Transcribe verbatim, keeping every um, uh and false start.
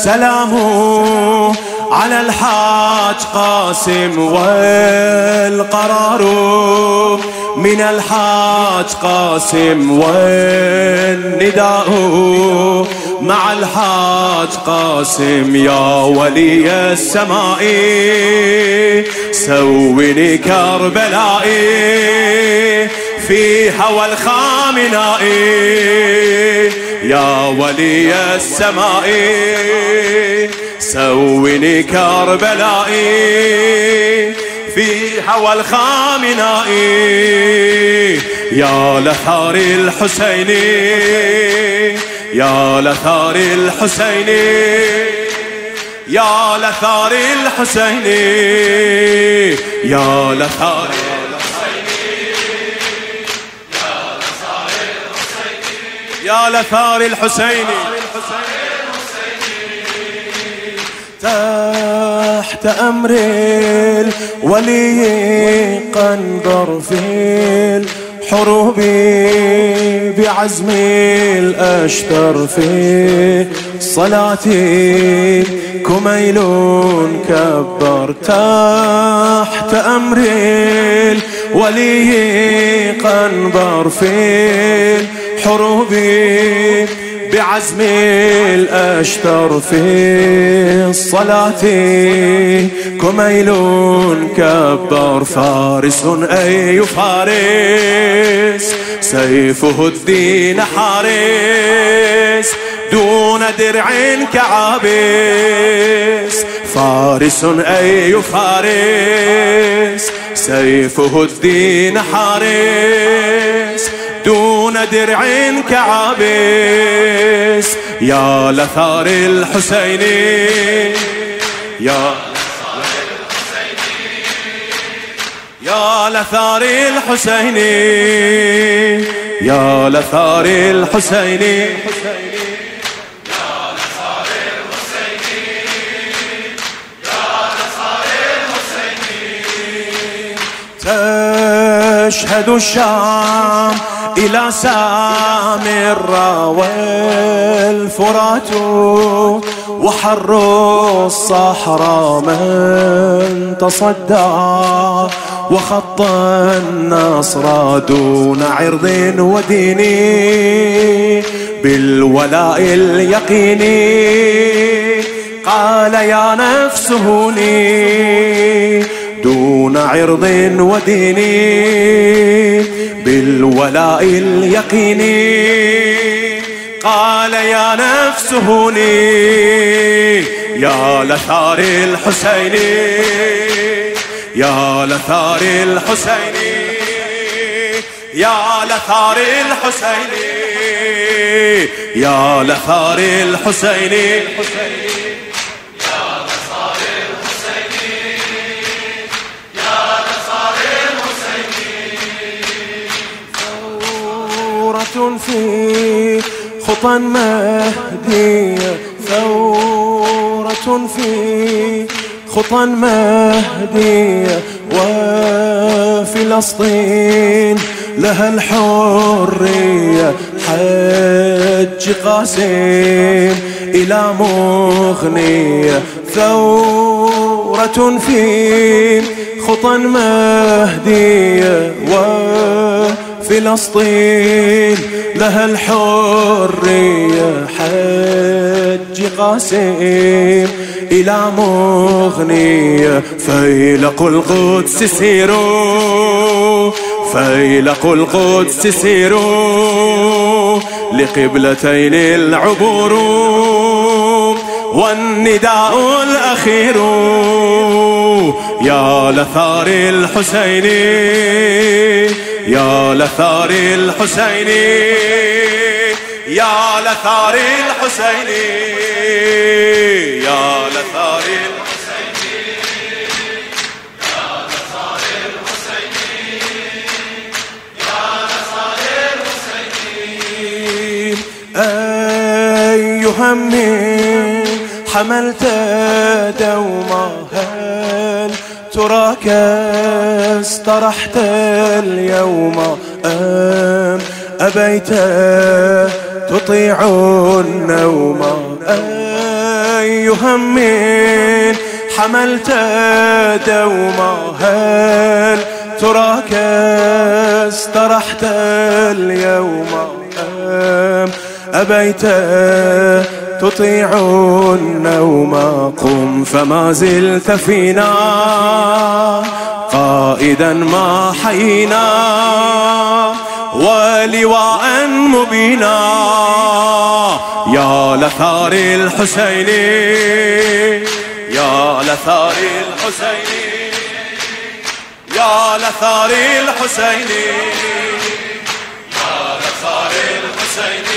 سلام على الحاج قاسم والقرار من الحاج قاسم والنداء مع الحاج قاسم يا ولي السماء سوني كربلائي في هوى الخامناء يا ولي السماء سوني كربلائي في هوى الخامناء يا لثار الحسيني يا لثار الحسيني يا لثار الحسيني يا لثار يا لثار الحسيني تحت أمر الولي قنبر في الحروب بعزم الأشتر في صلاتي كميل كبر تحت أمر الولي قنبر في الحروب بعزم الأشتر في الصلاة كميل كبر فارس أي فارس سيفه الدين حارس دون درع كعابس فارس أي فارس سيفه الدين حارس دون درع كعابس يا لثار الحسيني يا يا لثار الحسيني يا لثار الحسيني تشهد الشام إلى سامرة والفرات وحر الصحراء من تصدى وخط النصر دون عرض ودين بالولاء اليقيني قال يا نفس هوني دون عرض ودين بالولاء اليقيني قال يا نفس هوني يا لثار الحسيني يا لثار الحسيني يا لثار الحسيني يا لثار الحسيني في خطى مهدية ثورة في خطى مهدية وفلسطين لها الحرية حج قاسم إلى مغنية ثورة في خطى مهدية وفلسطين لها الحرية حج قاسم إلى مغنية فيلق القدس سيروا فيلق القدس سيروا لقبلتين العبور والنداء الأخير يا لثار الحسيني يا لثار الحسيني يا لثار الحسيني يا لثار الحسيني يا لثار الحسيني يا لثار الحسيني أي هم حملت دوما هل تراك استرحت اليوم أم أبيت تطيع النوم أي هم حملت دوما هل تراك استرحت اليوم أم أبيت تطيع النوم قم فما زلت فينا قائدا ما حينا ولواء مبينا يا لثار الحسين يا لثار الحسين يا لثار الحسين يا لثار الحسين